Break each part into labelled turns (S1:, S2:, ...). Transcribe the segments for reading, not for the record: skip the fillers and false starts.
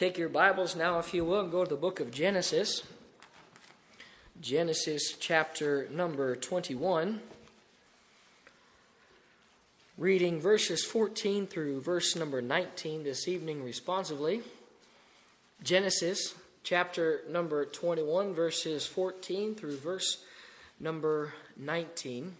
S1: Take your Bibles now, if you will, and go to the book of Genesis. Genesis chapter number 21. Reading verses 14 through verse number 19 this evening responsively. Genesis chapter number 21, verses 14 through verse number 19.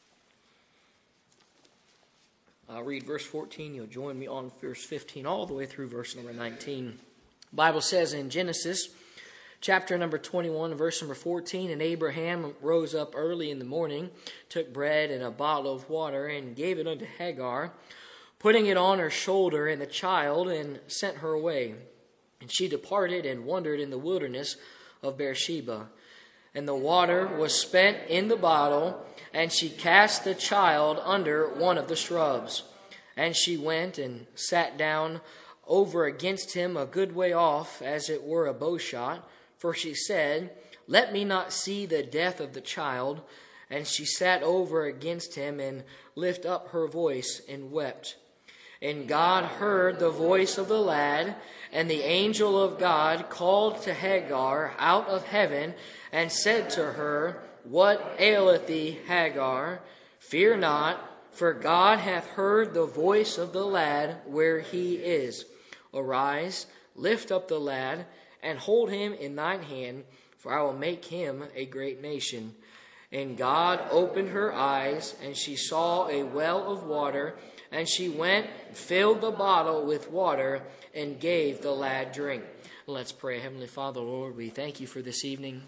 S1: I'll read verse 14. You'll join me on verse 15 all the way through verse number 19. The Bible says in Genesis chapter number 21, verse number 14, "And Abraham rose up early in the morning, took bread and a bottle of water, and gave it unto Hagar, putting it on her shoulder and the child, and sent her away. And she departed and wandered in the wilderness of Beersheba. And the water was spent in the bottle, and she cast the child under one of the shrubs. And she went and sat down over against him a good way off, as it were a bowshot. For she said, Let me not see the death of the child. And she sat over against him, and lifted up her voice, and wept. And God heard the voice of the lad, and the angel of God called to Hagar out of heaven, and said to her, What aileth thee, Hagar? Fear not, for God hath heard the voice of the lad where he is. Arise, lift up the lad, and hold him in thine hand, for I will make him a great nation. And God opened her eyes, and she saw a well of water, and she went, filled the bottle with water, and gave the lad drink." Let's pray. Heavenly Father, Lord, we thank you for this evening.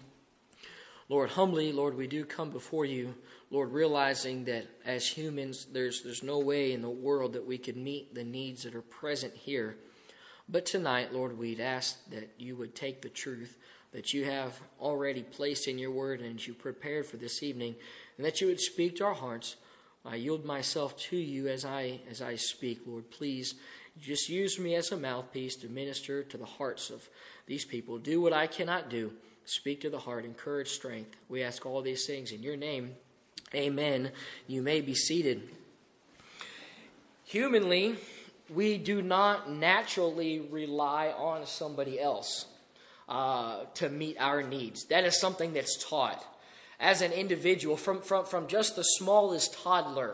S1: Lord, humbly, Lord, we do come before you, Lord, realizing that as humans, there's no way in the world that we could meet the needs that are present here. But tonight, Lord, we'd ask that you would take the truth that you have already placed in your word and you prepared for this evening, and that you would speak to our hearts. I yield myself to you as I speak, Lord. Please just use me as a mouthpiece to minister to the hearts of these people. Do what I cannot do. Speak to the heart, encourage strength. We ask all these things in your name. Amen. You may be seated. Humanly, we do not naturally rely on somebody else to meet our needs. That is something that's taught. As an individual, from just the smallest toddler,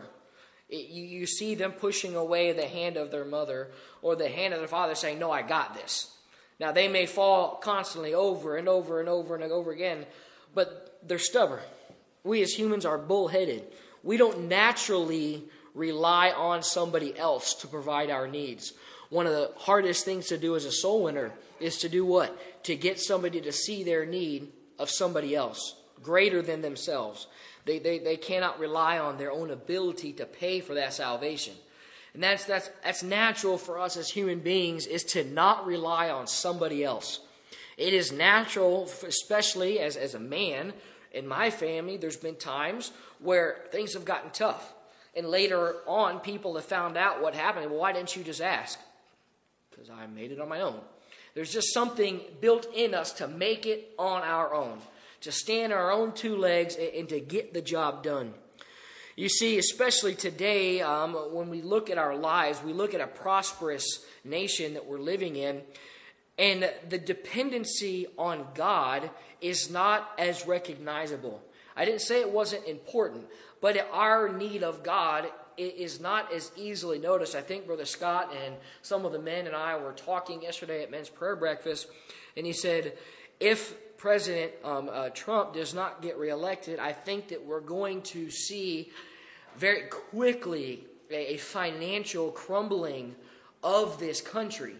S1: you see them pushing away the hand of their mother or the hand of their father saying, "No, I got this." Now, they may fall constantly over and over and over and over again, but they're stubborn. We as humans are bullheaded. We don't naturally rely on somebody else to provide our needs. One of the hardest things to do as a soul winner is to do what? To get somebody to see their need of somebody else, greater than themselves. They cannot rely on their own ability to pay for that salvation. And that's natural for us as human beings, is to not rely on somebody else. It is natural, especially as a man, in my family, there's been times where things have gotten tough. And later on, people have found out what happened. Well, why didn't you just ask? Because I made it on my own. There's just something built in us to make it on our own, to stand on our own two legs and to get the job done. You see, especially today, when we look at our lives, we look at a prosperous nation that we're living in, and the dependency on God is not as recognizable. I didn't say it wasn't important, but our need of God is not as easily noticed. I think Brother Scott and some of the men and I were talking yesterday at men's prayer breakfast, and he said, if President Trump does not get reelected, I think that we're going to see very quickly a financial crumbling of this country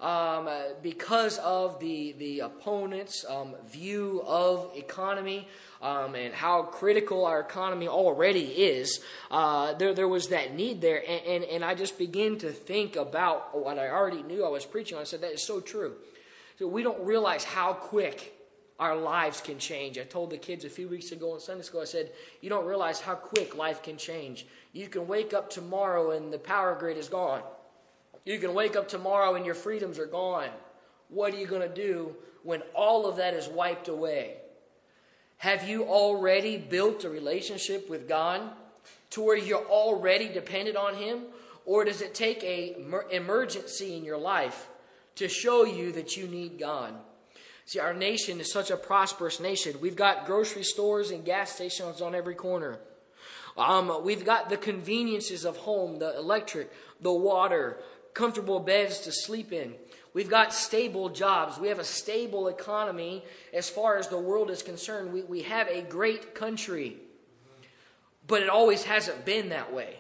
S1: because of the opponents' view of economy and how critical our economy already is. There was that need there, and I just began to think about what I already knew I was preaching on. I said, that is so true. So we don't realize how quick our lives can change. I told the kids a few weeks ago in Sunday school, I said, you don't realize how quick life can change. You can wake up tomorrow and the power grid is gone. You can wake up tomorrow and your freedoms are gone. What are you going to do when all of that is wiped away? Have you already built a relationship with God to where you're already dependent on Him? Or does it take an emergency in your life to show you that you need God. See, our nation is such a prosperous nation. We've got grocery stores and gas stations on every corner. We've got the conveniences of home, the electric, the water, comfortable beds to sleep in. We've got stable jobs. We have a stable economy as far as the world is concerned. We have a great country. But it always hasn't been that way.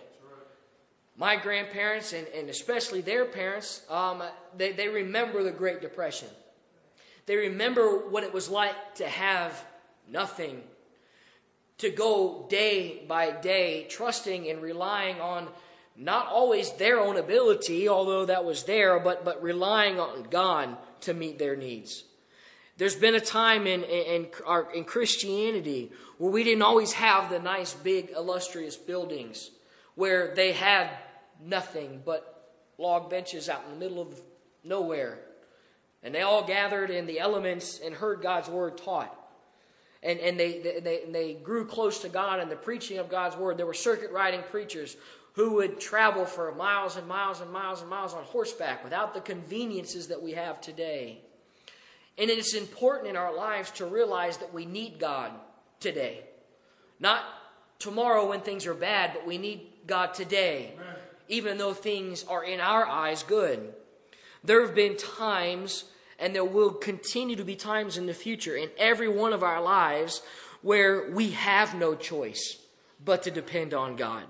S1: My grandparents, and especially their parents, they remember the Great Depression. They remember what it was like to have nothing. To go day by day, trusting and relying on not always their own ability, although that was there, but relying on God to meet their needs. There's been a time in Christianity where we didn't always have the nice, big, illustrious buildings, where they had nothing but log benches out in the middle of nowhere. And they all gathered in the elements and heard God's word taught. And they grew close to God and the preaching of God's word. There were circuit riding preachers who would travel for miles and miles and miles and miles on horseback without the conveniences that we have today. And it is important in our lives to realize that we need God today. Not tomorrow when things are bad, but we need God today. Amen. Even though things are in our eyes good. There have been times, and there will continue to be times in the future in every one of our lives where we have no choice but to depend on God.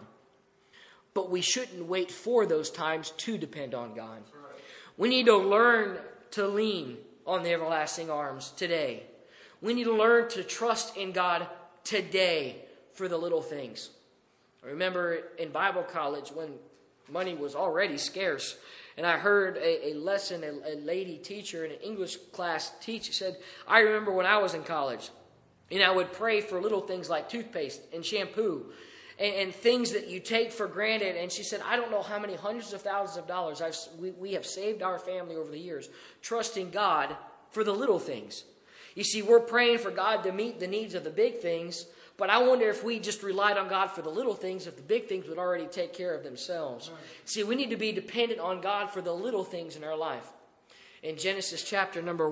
S1: But we shouldn't wait for those times to depend on God. We need to learn to lean on the everlasting arms today. We need to learn to trust in God today for the little things. I remember in Bible college when money was already scarce, and I heard a lesson, a lady teacher in an English class teach. She said, I remember when I was in college, and I would pray for little things like toothpaste and shampoo and things that you take for granted. And she said, I don't know how many hundreds of thousands of dollars we have saved our family over the years, trusting God for the little things. You see, we're praying for God to meet the needs of the big things, but I wonder if we just relied on God for the little things, if the big things would already take care of themselves. Right. See, we need to be dependent on God for the little things in our life. In Genesis chapter number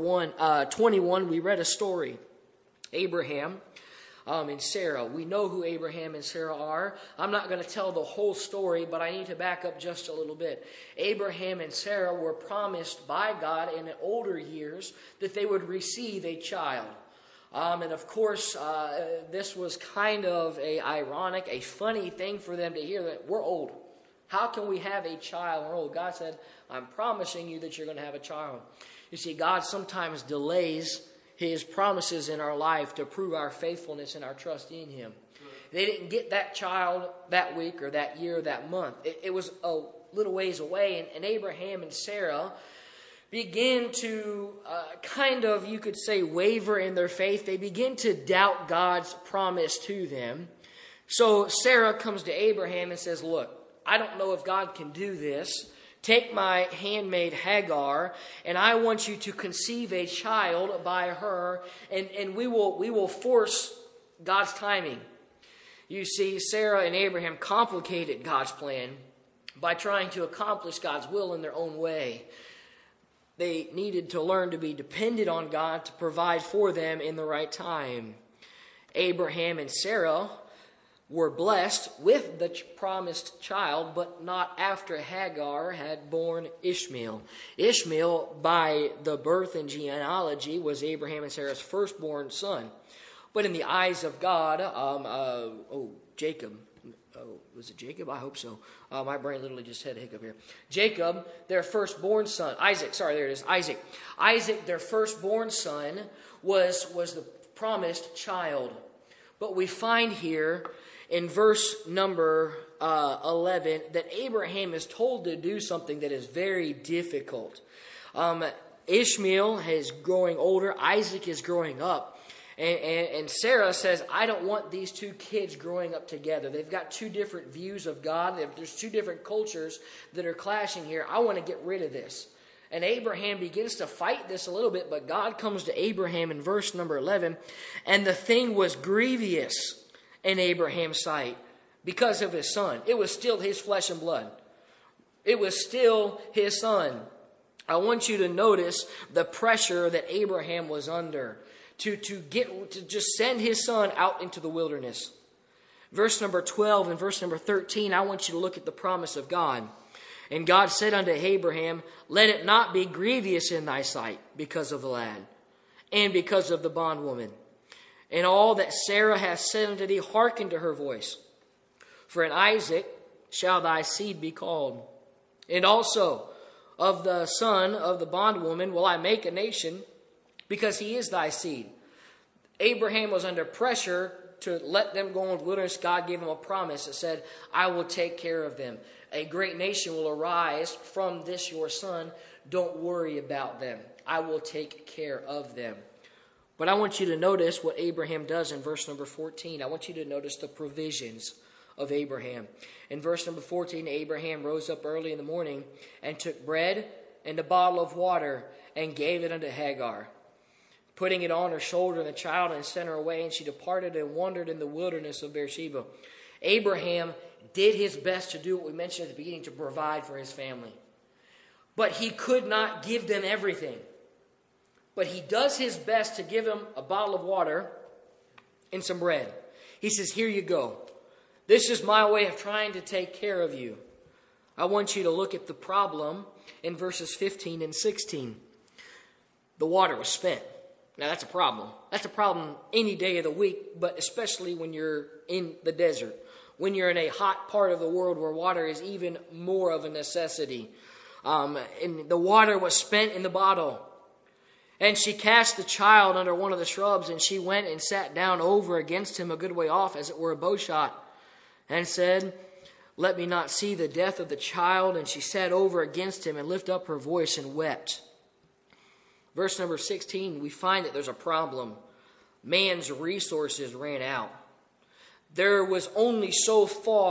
S1: 21, we read a story. Abraham and Sarah. We know who Abraham and Sarah are. I'm not going to tell the whole story, but I need to back up just a little bit. Abraham and Sarah were promised by God in older years that they would receive a child. And of course, this was kind of a funny thing for them to hear, that we're old. How can we have a child? We're old. God said, I'm promising you that you're going to have a child. You see, God sometimes delays His promises in our life to prove our faithfulness and our trust in Him. They didn't get that child that week or that year or that month. It was a little ways away, and Abraham and Sarah begin to you could say, waver in their faith. They begin to doubt God's promise to them. So Sarah comes to Abraham and says, look, I don't know if God can do this. Take my handmaid Hagar, and I want you to conceive a child by her, and we will force God's timing. You see, Sarah and Abraham complicated God's plan by trying to accomplish God's will in their own way. They needed to learn to be dependent on God to provide for them in the right time. Abraham and Sarah were blessed with the promised child, but not after Hagar had born Ishmael. Ishmael, by the birth and genealogy, was Abraham and Sarah's firstborn son. But in the eyes of God, Jacob. Was it Jacob? I hope so. My brain literally just had a hiccup here. Jacob, their firstborn son. Isaac, Isaac. Isaac, their firstborn son, was the promised child. But we find here in verse number 11 that Abraham is told to do something that is very difficult. Ishmael is growing older. Isaac is growing up. And Sarah says, I don't want these two kids growing up together. They've got two different views of God. There's two different cultures that are clashing here. I want to get rid of this. And Abraham begins to fight this a little bit, but God comes to Abraham in verse number 11. And the thing was grievous in Abraham's sight because of his son. It was still his flesh and blood. It was still his son. I want you to notice the pressure that Abraham was under to just send his son out into the wilderness. Verse number 12 and verse number 13, I want you to look at the promise of God. And God said unto Abraham, let it not be grievous in thy sight because of the lad, and because of the bondwoman. And all that Sarah hath said unto thee, hearken to her voice. For in Isaac shall thy seed be called. And also of the son of the bondwoman will I make a nation, because he is thy seed. Abraham was under pressure to let them go in the wilderness. God gave him a promise that said, I will take care of them. A great nation will arise from this your son. Don't worry about them. I will take care of them. But I want you to notice what Abraham does in verse number 14. I want you to notice the provisions of Abraham. In verse number 14, Abraham rose up early in the morning and took bread and a bottle of water and gave it unto Hagar, putting it on her shoulder and the child, and sent her away. And she departed and wandered in the wilderness of Beersheba. Abraham did his best to do what we mentioned at the beginning, to provide for his family. But he could not give them everything. But he does his best to give them a bottle of water and some bread. He says, here you go. This is my way of trying to take care of you. I want you to look at the problem in verses 15 and 16. The water was spent. Now that's a problem. That's a problem any day of the week, but especially when you're in the desert. When you're in a hot part of the world where water is even more of a necessity. And the water was spent in the bottle. And she cast the child under one of the shrubs, and she went and sat down over against him a good way off, as it were a bowshot, and said, let me not see the death of the child. And she sat over against him and lifted up her voice and wept. Verse number 16, we find that there's a problem. Man's resources ran out. There was only so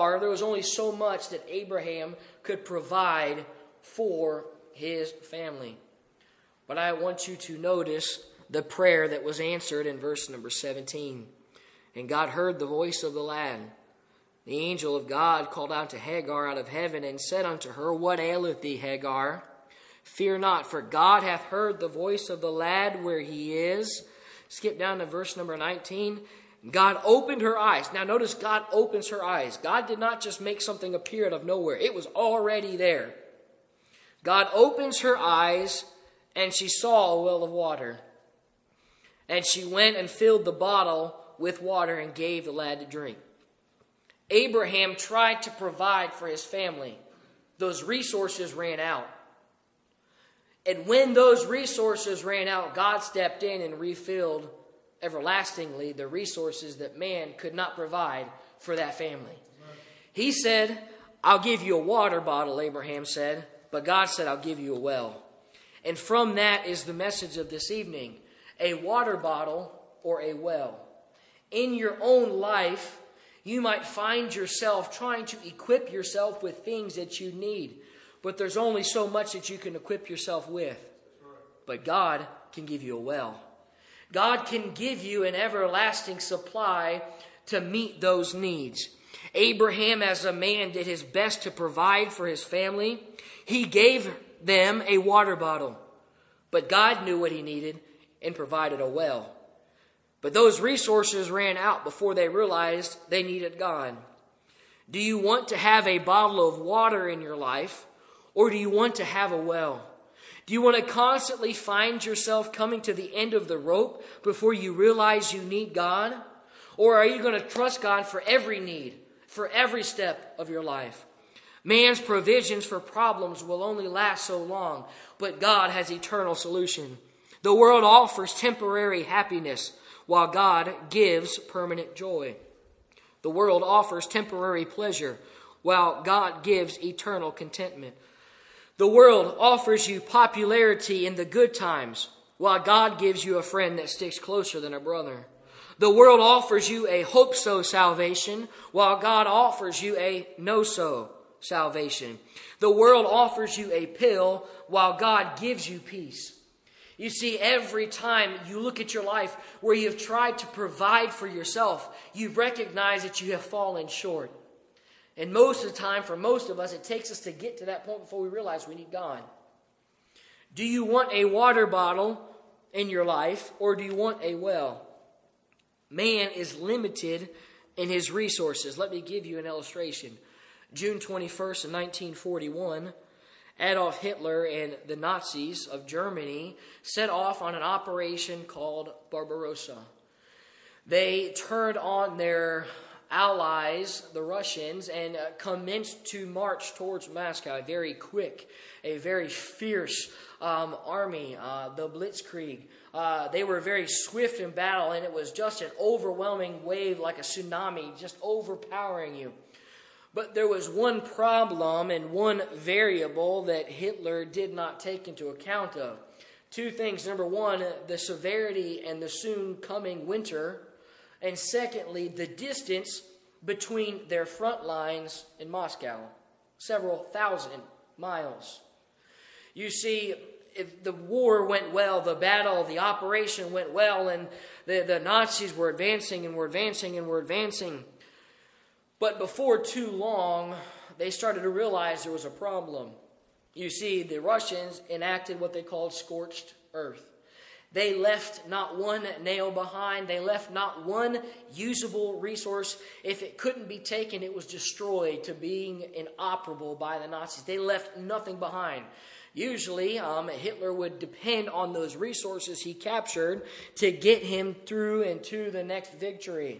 S1: much that Abraham could provide for his family. But I want you to notice the prayer that was answered in verse number 17. And God heard the voice of the lad. The angel of God called out to Hagar out of heaven and said unto her, what aileth thee, Hagar? Fear not, for God hath heard the voice of the lad where he is. Skip down to verse number 19. God opened her eyes. Now notice God opens her eyes. God did not just make something appear out of nowhere. It was already there. God opens her eyes, and she saw a well of water. And she went and filled the bottle with water and gave the lad to drink. Abraham tried to provide for his family. Those resources ran out. And when those resources ran out, God stepped in and refilled everlastingly the resources that man could not provide for that family. He said, I'll give you a water bottle, Abraham said, but God said, I'll give you a well. And from that is the message of this evening, a water bottle or a well. In your own life, you might find yourself trying to equip yourself with things that you need, but there's only so much that you can equip yourself with. But God can give you a well. God can give you an everlasting supply to meet those needs. Abraham, as a man, did his best to provide for his family. He gave them a water bottle. But God knew what he needed and provided a well. But those resources ran out before they realized they needed God. Do you want to have a bottle of water in your life, or do you want to have a well? Do you want to constantly find yourself coming to the end of the rope before you realize you need God? Or are you going to trust God for every need, for every step of your life? Man's provisions for problems will only last so long, but God has eternal solution. The world offers temporary happiness, while God gives permanent joy. The world offers temporary pleasure, while God gives eternal contentment. The world offers you popularity in the good times, while God gives you a friend that sticks closer than a brother. The world offers you a hope-so salvation, while God offers you a no-so salvation. The world offers you a pill, while God gives you peace. You see, every time you look at your life where you've tried to provide for yourself, you recognize that you have fallen short. And most of the time, for most of us, it takes us to get to that point before we realize we need God. Do you want a water bottle in your life, or do you want a well? Man is limited in his resources. Let me give you an illustration. June 21st of 1941, Adolf Hitler and the Nazis of Germany set off on an operation called Barbarossa. They turned on their allies, the Russians, and commenced to march towards Moscow. Very quick, a very fierce army, the Blitzkrieg. They were very swift in battle, and it was just an overwhelming wave like a tsunami, just overpowering you. But there was one problem and one variable that Hitler did not take into account of. Two things. Number one, the severity and the soon coming winter. And secondly, the distance between their front lines in Moscow. Several thousand miles. You see, if the war went well, the battle, the operation went well, and the Nazis were advancing and were advancing and were advancing. But before too long, they started to realize there was a problem. You see, the Russians enacted what they called scorched earth. They left not one nail behind. They left not one usable resource. If it couldn't be taken, it was destroyed to being inoperable by the Nazis. They left nothing behind. Usually, Hitler would depend on those resources he captured to get him through and to the next victory.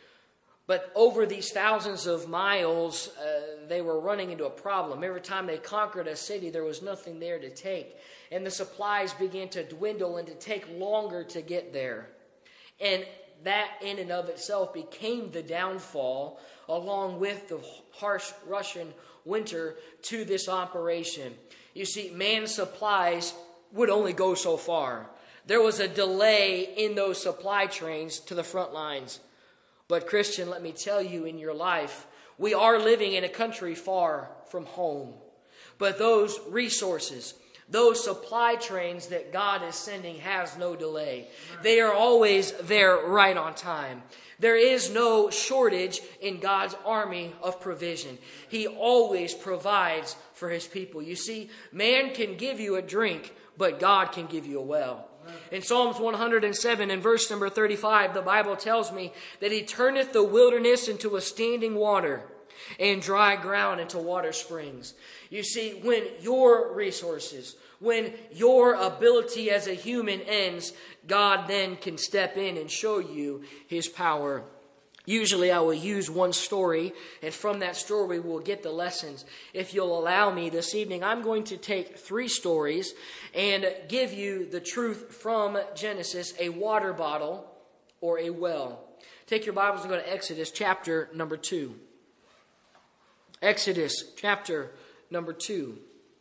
S1: But over these thousands of miles, they were running into a problem. Every time they conquered a city, there was nothing there to take. And the supplies began to dwindle and to take longer to get there. And that in and of itself became the downfall, along with the harsh Russian winter, to this operation. You see, man's supplies would only go so far. There was a delay in those supply trains to the front lines. But Christian, let me tell you, in your life, we are living in a country far from home. But those resources, those supply trains that God is sending has no delay. They are always there right on time. There is no shortage in God's army of provision. He always provides for his people. You see, man can give you a drink, but God can give you a well. In Psalms 107 and verse number 35, the Bible tells me that he turneth the wilderness into a standing water and dry ground into water springs. You see, when your resources, when your ability as a human ends, God then can step in and show you his power. Usually I will use one story, and from that story we'll get the lessons. If you'll allow me this evening, I'm going to take 3 stories and give you the truth from Genesis, a water bottle or a well. Take your Bibles and go to Exodus chapter number 2. Exodus chapter number 2.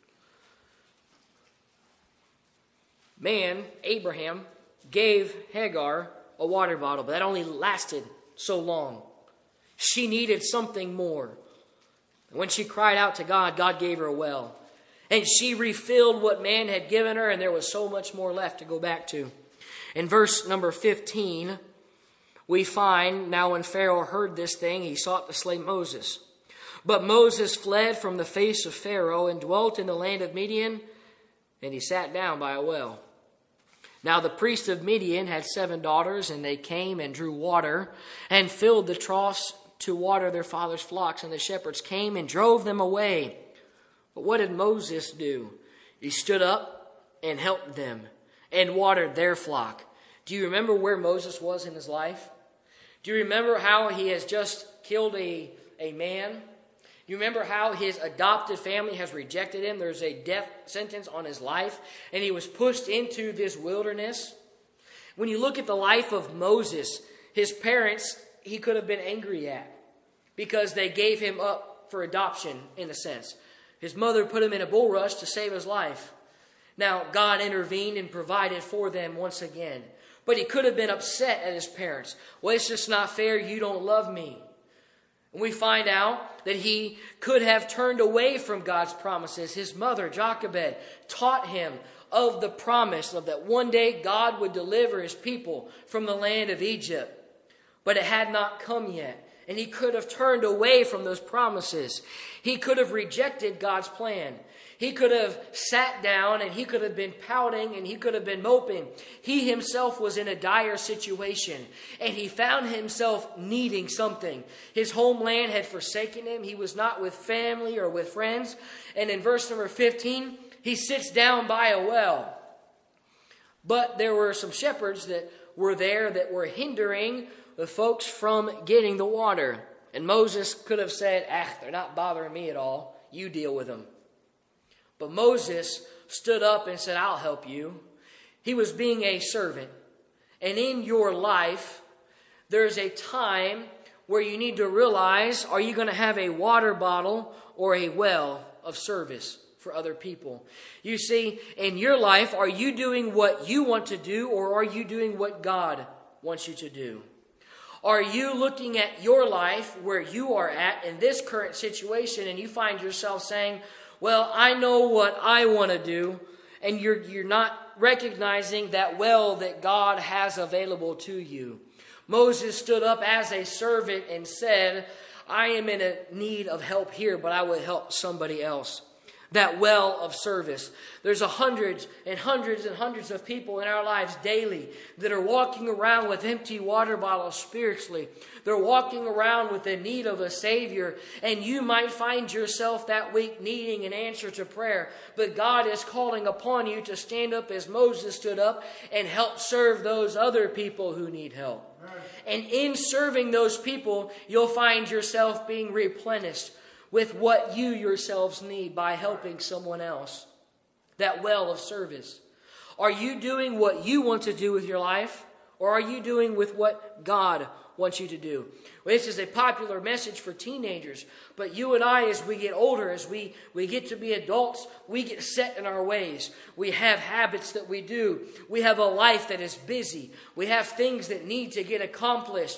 S1: Man, Abraham, gave Hagar a water bottle, but that only lasted so long. She needed something more. When she cried out to God, God gave her a well. And she refilled what man had given her, and there was so much more left to go back to. In verse number 15, we find, now when Pharaoh heard this thing, he sought to slay Moses. But Moses fled from the face of Pharaoh and dwelt in the land of Midian, and he sat down by a well. Now the priest of Midian had 7 daughters, and they came and drew water and filled the troughs to water their father's flocks. And the shepherds came and drove them away. But what did Moses do? He stood up and helped them and watered their flock. Do you remember where Moses was in his life? Do you remember how he has just killed a man? You remember how his adopted family has rejected him? There's a death sentence on his life, and he was pushed into this wilderness. When you look at the life of Moses, his parents, he could have been angry at because they gave him up for adoption, in a sense. His mother put him in a bulrush to save his life. Now, God intervened and provided for them once again. But he could have been upset at his parents. Well, it's just not fair. You don't love me. And we find out that he could have turned away from God's promises. His mother, Jochebed, taught him of the promise of that one day God would deliver his people from the land of Egypt. But it had not come yet. And he could have turned away from those promises. He could have rejected God's plan. He could have sat down and he could have been pouting and he could have been moping. He himself was in a dire situation and he found himself needing something. His homeland had forsaken him. He was not with family or with friends. And in verse number 15, he sits down by a well. But there were some shepherds that were there that were hindering the folks from getting the water. And Moses could have said, they're not bothering me at all. You deal with them. But Moses stood up and said, I'll help you. He was being a servant. And in your life, there's a time where you need to realize, are you going to have a water bottle or a well of service for other people? You see, in your life, are you doing what you want to do or are you doing what God wants you to do? Are you looking at your life where you are at in this current situation and you find yourself saying, well, I know what I want to do, and you're not recognizing that well that God has available to you? Moses stood up as a servant and said, I am in a need of help here, but I will help somebody else. That well of service. There's hundreds and hundreds and hundreds of people in our lives daily that are walking around with empty water bottles spiritually. They're walking around with the need of a Savior, and you might find yourself that week needing an answer to prayer. But God is calling upon you to stand up as Moses stood up and help serve those other people who need help. And in serving those people, you'll find yourself being replenished with what you yourselves need by helping someone else. That well of service. Are you doing what you want to do with your life? Or are you doing with what God wants you to do? Well, this is a popular message for teenagers. But you and I, as we get older, as we get to be adults, we get set in our ways. We have habits that we do. We have a life that is busy. We have things that need to get accomplished.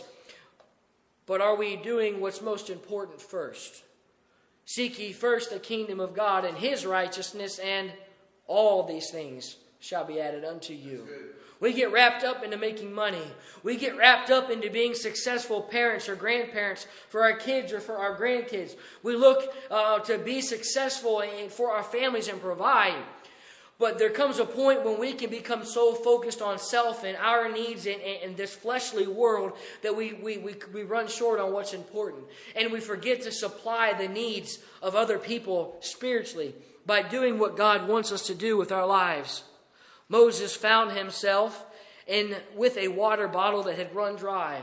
S1: But are we doing what's most important first? Seek ye first the kingdom of God and his righteousness, and all these things shall be added unto you. We get wrapped up into making money. We get wrapped up into being successful parents or grandparents for our kids or for our grandkids. We look to be successful for our families and provide. But there comes a point when we can become so focused on self and our needs in this fleshly world that we run short on what's important. And we forget to supply the needs of other people spiritually by doing what God wants us to do with our lives. Moses found himself with a water bottle that had run dry.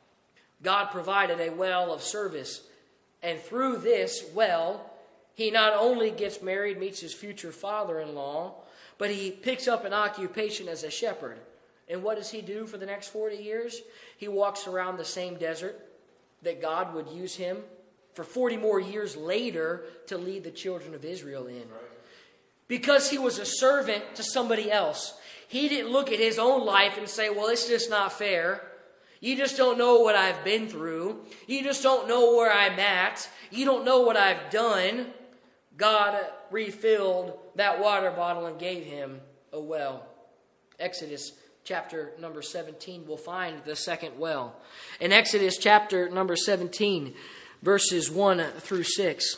S1: God provided a well of service. And through this well, he not only gets married, meets his future father-in-law, but he picks up an occupation as a shepherd. And what does he do for the next 40 years? He walks around the same desert that God would use him for 40 more years later to lead the children of Israel in. Because he was a servant to somebody else. He didn't look at his own life and say, well, it's just not fair. You just don't know what I've been through. You just don't know where I'm at. You don't know what I've done. God refilled that water bottle and gave him a well. Exodus chapter number 17 will find the second well. In Exodus chapter number 17, verses 1 through 6.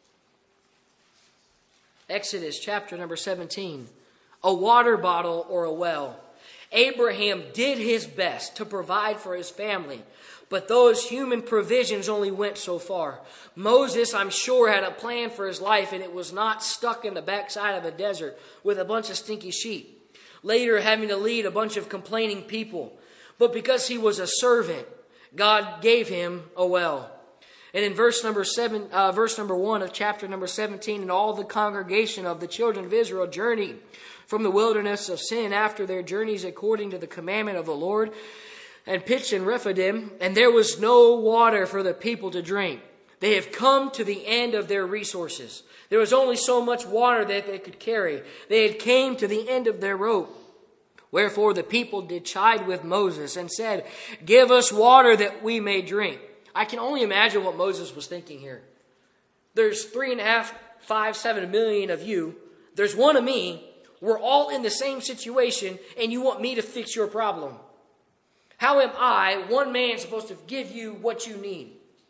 S1: Exodus chapter number 17. A water bottle or a well. Abraham did his best to provide for his family, but those human provisions only went so far. Moses, I'm sure, had a plan for his life, and it was not stuck in the backside of a desert with a bunch of stinky sheep. Later, having to lead a bunch of complaining people. But because he was a servant, God gave him a well. And in verse number 1 of chapter number 17, and all the congregation of the children of Israel journeyed from the wilderness of Sin after their journeys according to the commandment of the Lord, and pitched in Rephidim, and there was no water for the people to drink. They have come to the end of their resources. There was only so much water that they could carry. They had came to the end of their rope. Wherefore the people did chide with Moses and said, give us water that we may drink. I can only imagine what Moses was thinking here. There's 3.5, 5, 7 million of you. There's one of me. We're all in the same situation, and you want me to fix your problem. How am I, one man, supposed to give you what you need?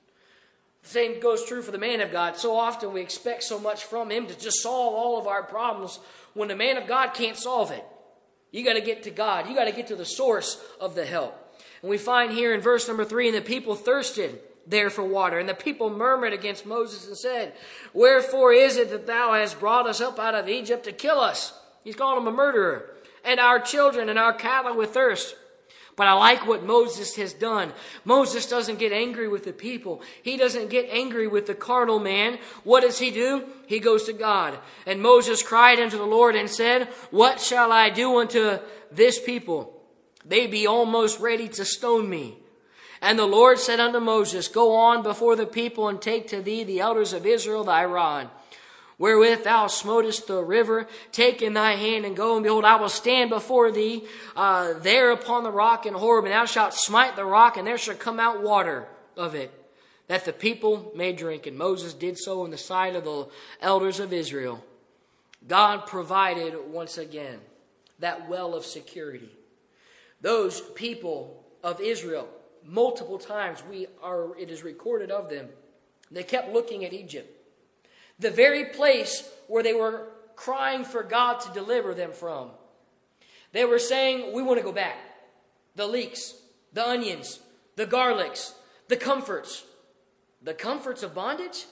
S1: The same goes true for the man of God. So often we expect so much from him to just solve all of our problems when the man of God can't solve it. You got to get to God. You got to get to the source of the help. And we find here in verse number 3, and the people thirsted there for water. And the people murmured against Moses and said, wherefore is it that thou hast brought us up out of Egypt to kill us? He's calling him a murderer. And our children and our cattle with thirst. But I like what Moses has done. Moses doesn't get angry with the people. He doesn't get angry with the carnal man. What does he do? He goes to God. And Moses cried unto the Lord and said, what shall I do unto this people? They be almost ready to stone me. And the Lord said unto Moses, go on before the people and take to thee the elders of Israel thy rod, wherewith thou smotest the river, take in thy hand and go, and behold, I will stand before thee there upon the rock in Horeb, and thou shalt smite the rock, and there shall come out water of it, that the people may drink. And Moses did so in the sight of the elders of Israel. God provided once again that well of security. Those people of Israel, multiple times it is recorded of them, they kept looking at Egypt. The very place where they were crying for God to deliver them from. They were saying, we want to go back. The leeks, the onions, the garlics, the comforts. The comforts of bondage?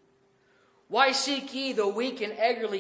S1: Why seek ye the weak and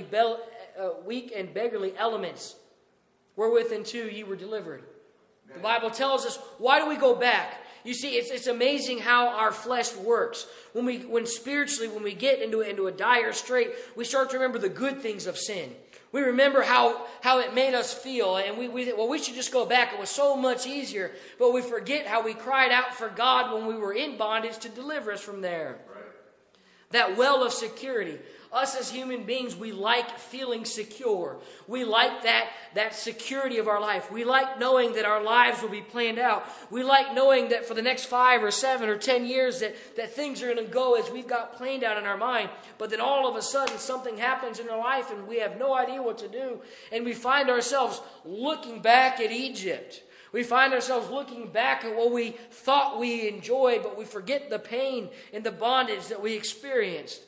S1: beggarly elements, wherewith into ye were delivered? The Bible tells us, why do we go back? You see, it's amazing how our flesh works. When spiritually, when we get into a dire strait, we start to remember the good things of sin. We remember how it made us feel, and we should just go back. It was so much easier. But we forget how we cried out for God when we were in bondage to deliver us from there. Right. That well of security. Us as human beings, we like feeling secure. We like that security of our life. We like knowing that our lives will be planned out. We like knowing that for the next 5 or 7 or 10 years that things are going to go as we've got planned out in our mind. But then all of a sudden something happens in our life and we have no idea what to do. And we find ourselves looking back at Egypt. We find ourselves looking back at what we thought we enjoyed, but we forget the pain and the bondage that we experienced.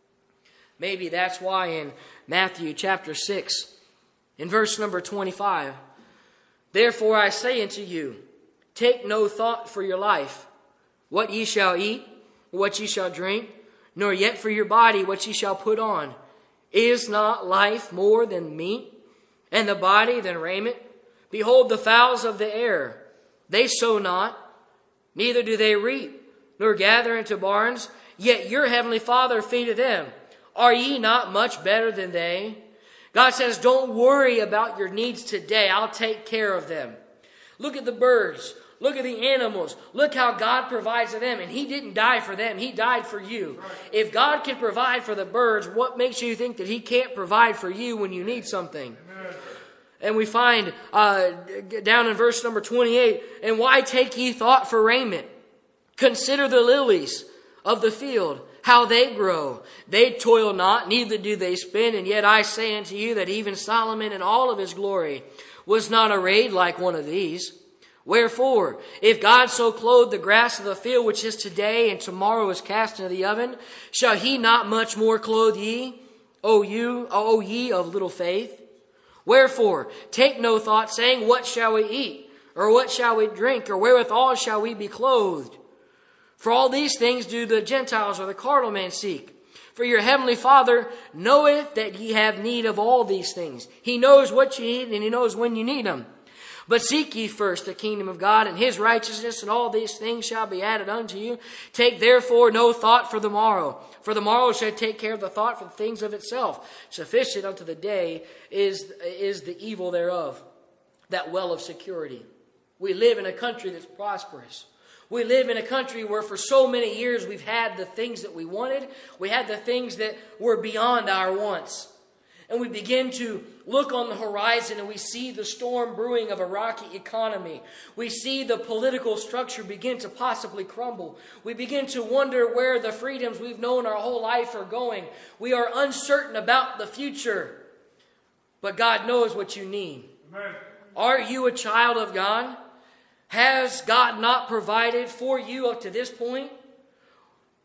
S1: Maybe that's why in Matthew chapter 6, in verse number 25, therefore I say unto you, take no thought for your life, what ye shall eat, what ye shall drink, nor yet for your body what ye shall put on. Is not life more than meat, and the body than raiment? Behold the fowls of the air, they sow not, neither do they reap, nor gather into barns, yet your heavenly Father feedeth them. Are ye not much better than they? God says, don't worry about your needs today. I'll take care of them. Look at the birds. Look at the animals. Look how God provides for them. And He didn't die for them. He died for you. Right. If God can provide for the birds, what makes you think that He can't provide for you when you need something? Amen. And we find down in verse number 28, and why take ye thought for raiment? Consider the lilies of the field, how they grow. They toil not, neither do they spin. And yet I say unto you that even Solomon in all of his glory was not arrayed like one of these. Wherefore, if God so clothe the grass of the field, which is today and tomorrow is cast into the oven, shall He not much more clothe ye, O ye of little faith? Wherefore, take no thought, saying, what shall we eat? Or what shall we drink? Or wherewithal shall we be clothed? For all these things do the Gentiles or the carnal man seek. For your heavenly Father knoweth that ye have need of all these things. He knows what you need and He knows when you need them. But seek ye first the kingdom of God and His righteousness, and all these things shall be added unto you. Take therefore no thought for the morrow. For the morrow shall take care of the thought for the things of itself. Sufficient unto the day is the evil thereof. That well of security. We live in a country that's prosperous. We live in a country where for so many years we've had the things that we wanted. We had the things that were beyond our wants. And we begin to look on the horizon and we see the storm brewing of a rocky economy. We see the political structure begin to possibly crumble. We begin to wonder where the freedoms we've known our whole life are going. We are uncertain about the future. But God knows what you need. Amen. Are you a child of God? Has God not provided for you up to this point?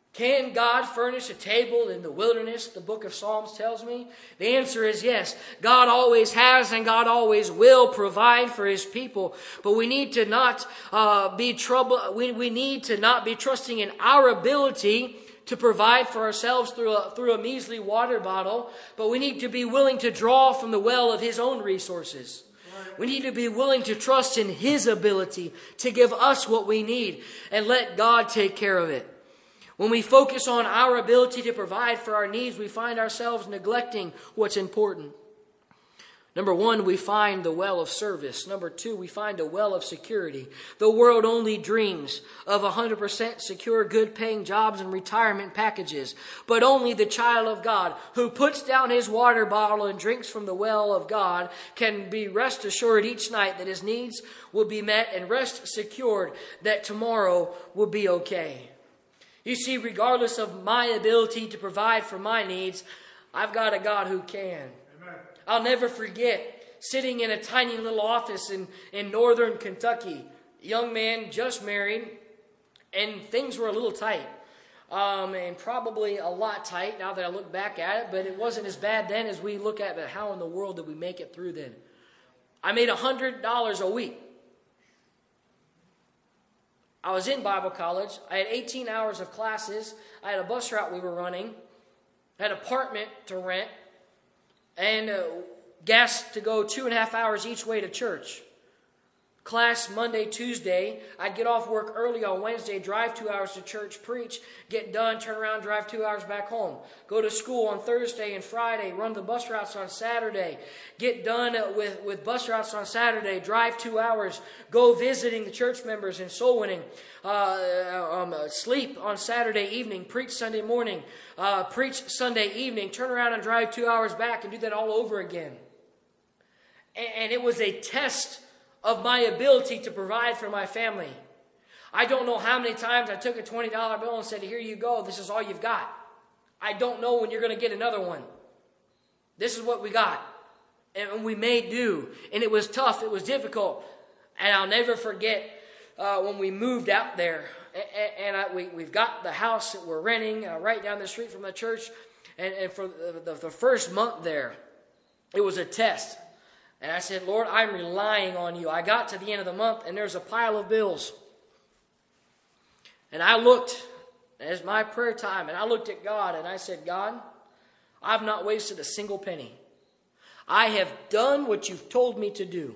S1: Can God furnish a table in the wilderness, the book of Psalms tells me? The answer is yes. God always has and God always will provide for His people. But we need to not be troubled. We need to not be trusting in our ability to provide for ourselves through a measly water bottle. But we need to be willing to draw from the well of His own resources. We need to be willing to trust in His ability to give us what we need and let God take care of it. When we focus on our ability to provide for our needs, we find ourselves neglecting what's important. Number one, we find the well of service. Number two, we find a well of security. The world only dreams of 100% secure, good-paying jobs and retirement packages. But only the child of God who puts down his water bottle and drinks from the well of God can be rest assured each night that his needs will be met and rest secured that tomorrow will be okay. You see, regardless of my ability to provide for my needs, I've got a God who can. Amen. I'll never forget sitting in a tiny little office in northern Kentucky. Young man, just married, and things were a little tight. And probably a lot tight now that I look back at it, but it wasn't as bad then as we look at it. How in the world did we make it through then? I made $100 a week. I was in Bible college. I had 18 hours of classes. I had a bus route we were running. I had an apartment to rent. And gas to go 2.5 hours each way to church. Class Monday, Tuesday. I'd get off work early on Wednesday, drive 2 hours to church, preach, get done, turn around, drive 2 hours back home. Go to school on Thursday and Friday, run the bus routes on Saturday, get done with bus routes on Saturday, drive 2 hours, go visiting the church members and soul winning, sleep on Saturday evening, preach Sunday morning, preach Sunday evening, turn around and drive 2 hours back and do that all over again. And it was a test of my ability to provide for my family. I don't know how many times I took a $20 bill and said, here you go, this is all you've got. I don't know when you're going to get another one. This is what we got. And we made do. And it was tough, it was difficult. And I'll never forget when we moved out there. And we've got the house that we're renting right down the street from the church. And for the first month there, it was a test. And I said, Lord, I'm relying on you. I got to the end of the month, and there's a pile of bills. And I looked, as my prayer time, and I looked at God, and I said, God, I've not wasted a single penny. I have done what you've told me to do.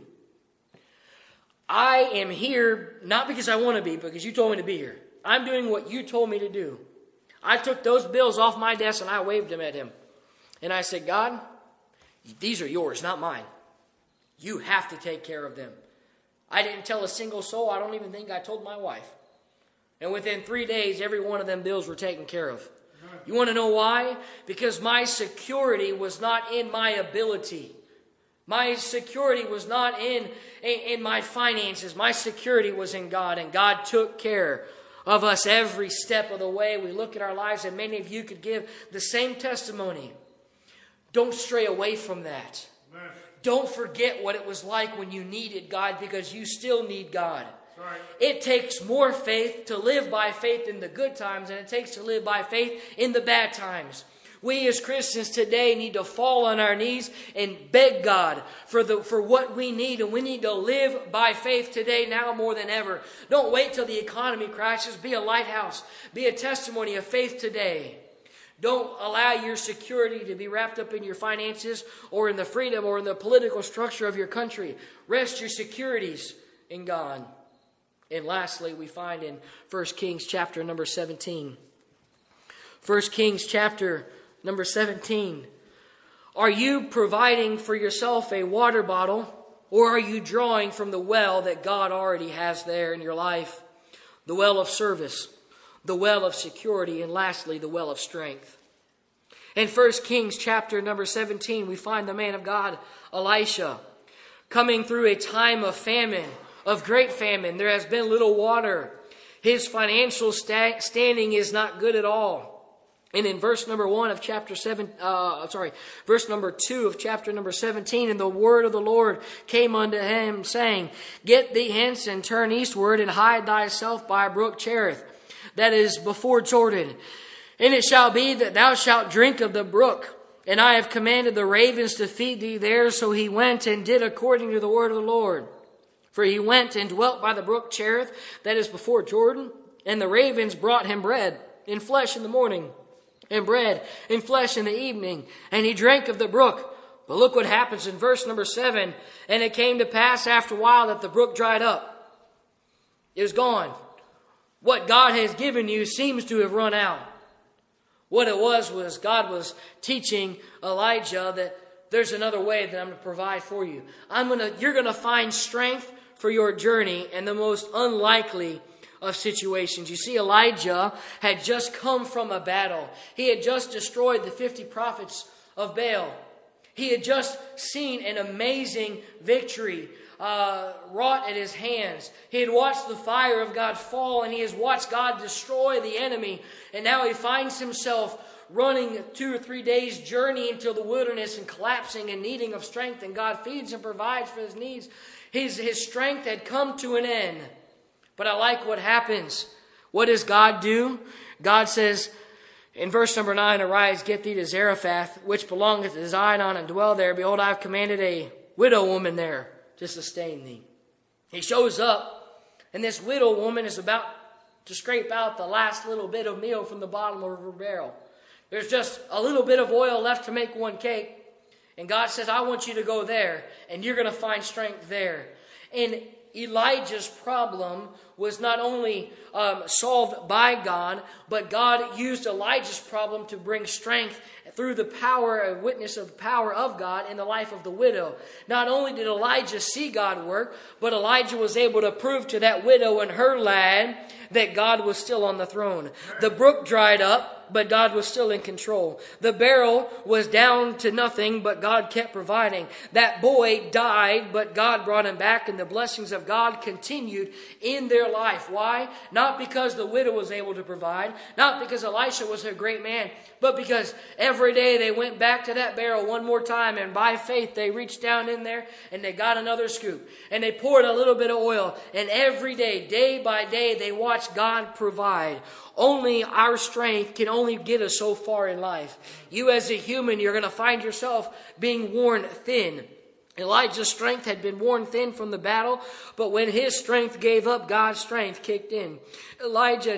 S1: I am here, not because I want to be, but because you told me to be here. I'm doing what you told me to do. I took those bills off my desk, and I waved them at him. And I said, God, these are yours, not mine. You have to take care of them. I didn't tell a single soul. I don't even think I told my wife. And within 3 days, every one of them bills were taken care of. You want to know why? Because my security was not in my ability. My security was not in my finances. My security was in God. And God took care of us every step of the way. We look at our lives, and many of you could give the same testimony. Don't stray away from that. Amen. Don't forget what it was like when you needed God, because you still need God. Right. It takes more faith to live by faith in the good times than it takes to live by faith in the bad times. We as Christians today need to fall on our knees and beg God for what we need. And we need to live by faith today now more than ever. Don't wait till the economy crashes. Be a lighthouse. Be a testimony of faith today. Don't allow your security to be wrapped up in your finances or in the freedom or in the political structure of your country. Rest your securities in God. And lastly, we find in 1 Kings chapter number 17. 1 Kings chapter number 17. Are you providing for yourself a water bottle, or are you drawing from the well that God already has there in your life? The well of service, the well of security, and lastly, the well of strength. In 1 Kings chapter number 17, we find the man of God, Elisha, coming through a time of famine, of great famine. There has been little water. His financial standing is not good at all. And in verse number 2 of chapter number 17, and the word of the Lord came unto him, saying, Get thee hence and turn eastward, and hide thyself by brook Cherith, that is before Jordan. And it shall be that thou shalt drink of the brook, and I have commanded the ravens to feed thee there. So he went and did according to the word of the Lord. For he went and dwelt by the brook Cherith, that is before Jordan, and the ravens brought him bread and flesh in the morning, and bread and flesh in the evening, and he drank of the brook. But look what happens in verse number 7. And it came to pass after a while that the brook dried up. It was gone. What God has given you seems to have run out. What it was God was teaching Elijah that there's another way that I'm going to provide for you. You're going to find strength for your journey in the most unlikely of situations. You see, Elijah had just come from a battle. He had just destroyed the 50 prophets of Baal. He had just seen an amazing victory wrought at his hands. He had watched the fire of God fall, and he has watched God destroy the enemy. And now he finds himself running 2 or 3 days' journey into the wilderness and collapsing and needing of strength. And God feeds and provides for his needs. His strength had come to an end. But I like what happens. What does God do? God says in verse number 9, Arise, get thee to Zarephath, which belongeth to Zidon, and dwell there. Behold, I have commanded a widow woman there to sustain thee. He shows up, and this widow woman is about to scrape out the last little bit of meal from the bottom of her barrel. There's just a little bit of oil left to make one cake. And God says, I want you to go there, and you're going to find strength there. And Elijah's problem was not only solved by God, but God used Elijah's problem to bring strength through the power, a witness of the power of God in the life of the widow. Not only did Elijah see God work, but Elijah was able to prove to that widow and her lad that God was still on the throne. The brook dried up, but God was still in control. The barrel was down to nothing, but God kept providing. That boy died, but God brought him back, and the blessings of God continued in their life. Why? Not because the widow was able to provide, not because Elisha was a great man, but because every day they went back to that barrel one more time, and by faith they reached down in there and they got another scoop. And they poured a little bit of oil, and every day by day, they watched God provide. Only our strength can only get us so far in life. You as a human, you're going to find yourself being worn thin. Elijah's strength had been worn thin from the battle, but when his strength gave up, God's strength kicked in. Elijah's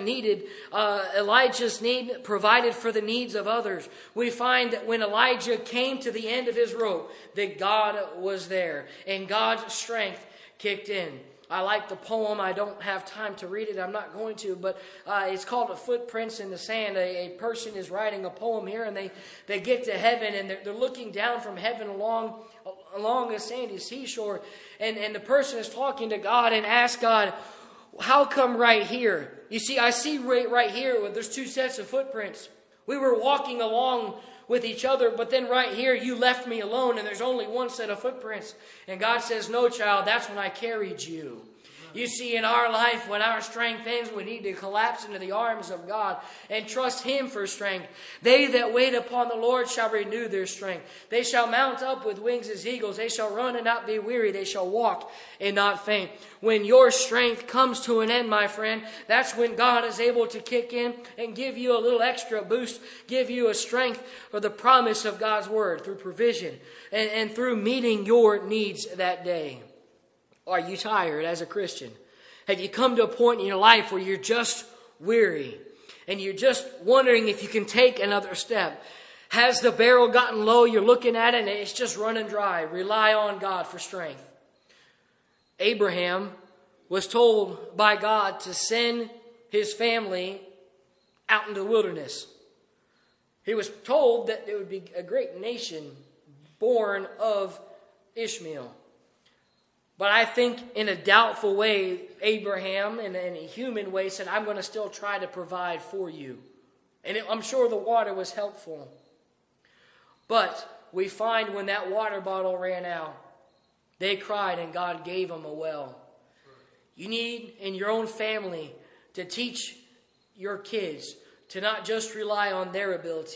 S1: need provided for the needs of others. We find that when Elijah came to the end of his rope, that God was there, and God's strength kicked in. I like the poem. I don't have time to read it. I'm not going to, but it's called Footprints in the Sand. A person is writing a poem here, and they get to heaven, and they're looking down from heaven along a sandy seashore, and the person is talking to God and asks God, how come right here? You see, I see right here, there's 2 sets of footprints. We were walking along with each other, but then right here you left me alone, and there's only 1 set of footprints. And God says, no, child, that's when I carried you. You see, in our life, when our strength ends, we need to collapse into the arms of God and trust Him for strength. They that wait upon the Lord shall renew their strength. They shall mount up with wings as eagles. They shall run and not be weary. They shall walk and not faint. When your strength comes to an end, my friend, that's when God is able to kick in and give you a little extra boost, give you a strength for the promise of God's word through provision and through meeting your needs that day. Are you tired as a Christian? Have you come to a point in your life where you're just weary and you're just wondering if you can take another step? Has the barrel gotten low? You're looking at it and it's just running dry. Rely on God for strength. Abraham was told by God to send his family out into the wilderness. He was told that there would be a great nation born of Ishmael. But I think in a doubtful way, Abraham, in a human way, said, I'm going to still try to provide for you. And I'm sure the water was helpful. But we find when that water bottle ran out, they cried and God gave them a well. You need in your own family to teach your kids to not just rely on their ability,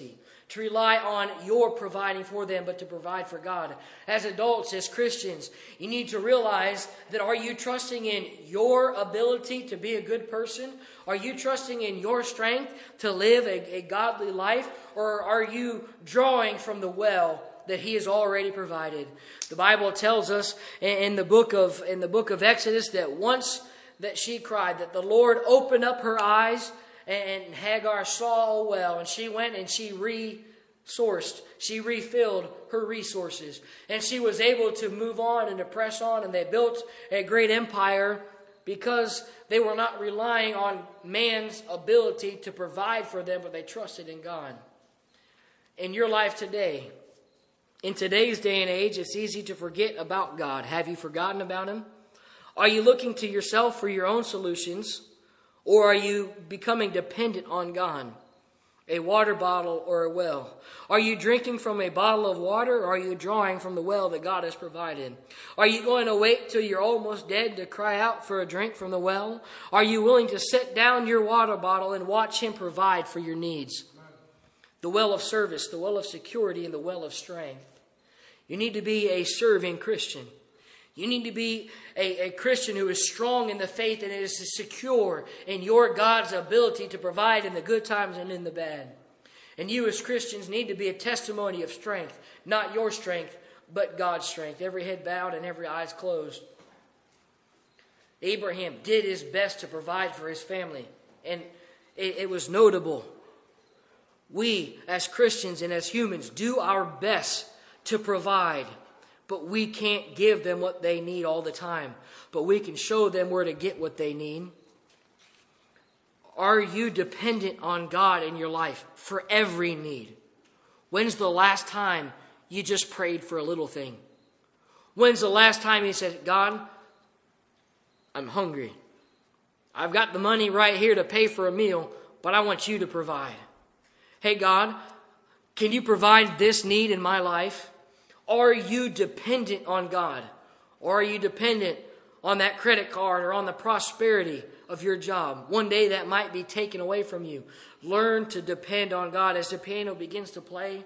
S1: to rely on your providing for them, but to provide for God. As adults, as Christians, you need to realize that, are you trusting in your ability to be a good person? Are you trusting in your strength to live a godly life? Or are you drawing from the well that He has already provided? The Bible tells us in the book of Exodus that once that she cried, that the Lord opened up her eyes, and Hagar saw a well, and she went and she she refilled her resources, and she was able to move on and to press on, and they built a great empire because they were not relying on man's ability to provide for them, but they trusted in God. In your life today, in today's day and age, it's easy to forget about God. Have you forgotten about Him? Are you looking to yourself for your own solutions? Or are you becoming dependent on God? A water bottle or a well? Are you drinking from a bottle of water, or are you drawing from the well that God has provided? Are you going to wait till you're almost dead to cry out for a drink from the well? Are you willing to set down your water bottle and watch Him provide for your needs? The well of service, the well of security, and the well of strength. You need to be a serving Christian. You need to be a Christian who is strong in the faith and is secure in your God's ability to provide in the good times and in the bad. And you as Christians need to be a testimony of strength, not your strength, but God's strength. Every head bowed and every eyes closed. Abraham did his best to provide for his family, and it was notable. We as Christians and as humans do our best to provide, but we can't give them what they need all the time. But we can show them where to get what they need. Are you dependent on God in your life for every need? When's the last time you just prayed for a little thing? When's the last time you said, God, I'm hungry. I've got the money right here to pay for a meal, but I want you to provide. Hey, God, can you provide this need in my life? Are you dependent on God? Or are you dependent on that credit card or on the prosperity of your job? One day that might be taken away from you. Learn to depend on God. As the piano begins to play,